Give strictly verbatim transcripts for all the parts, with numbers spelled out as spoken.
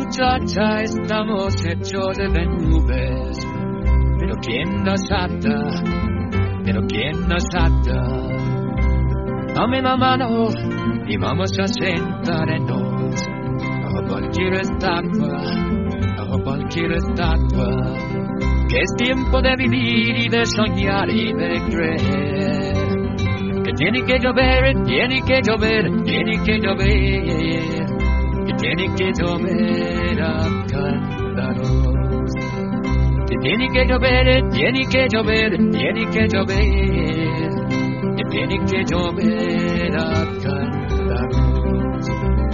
muchacha, estamos hechos de nubes. Pero quién nos ata, pero quién nos ata. Dame la mano y vamos a sentarnos bajo cualquier estatua, bajo cualquier estatua. Que es tiempo de vivir y de soñar y de creer. Que tiene que llover, tiene que llover, tiene que llover. Que tiene que llover a cántaros. Que tiene que llover, tiene que llover, tiene que llover. Que tiene que llover a cántaros.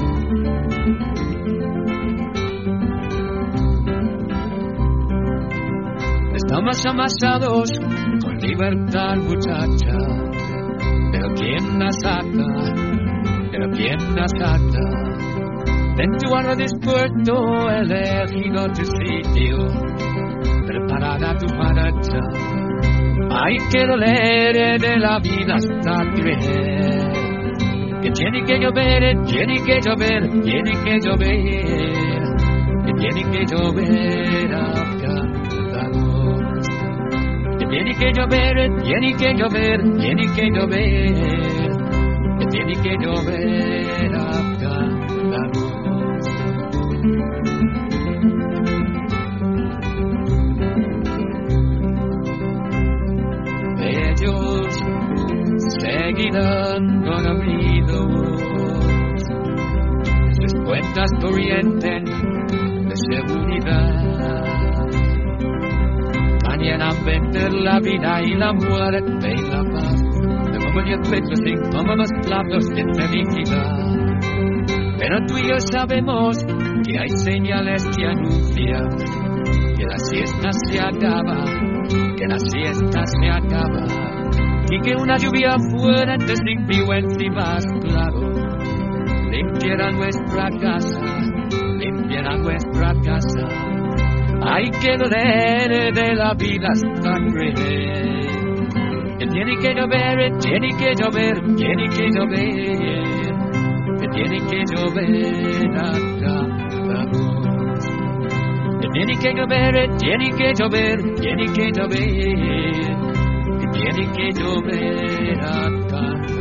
Estamos amasados con libertad, muchacha. Pero quién nos ata, pero quién nos ata. En tu alma dispuesto, elegido tu sitio, preparada tu marcha. Hay que doler de la vida hasta creer. Que tiene que llover, tiene que llover, tiene que llover. Que tiene que llover a cántaros. Que tiene que llover, tiene que llover, tiene que llover. Que tiene que llover a cántaros. Ellos seguirán con abridos, sus cuentas corrientes de seguridad. Mañana vender la vida y la muerte y la paz. De memoria petros y como los platos de felicidad. Pero tú y yo sabemos que hay señales que anuncian que la siesta se acaba, que la siesta se acaba, y que una lluvia fuerte sin viruencia más claro limpiará nuestra casa, limpiará nuestra casa. Hay que doler de la vida hasta creer. Que tiene que llover, tiene que llover, tiene que llover. Que tiene que llover a cántaros. Que tiene que llover, tiene que llover, tiene que llover. Que tiene que llover a cántaros.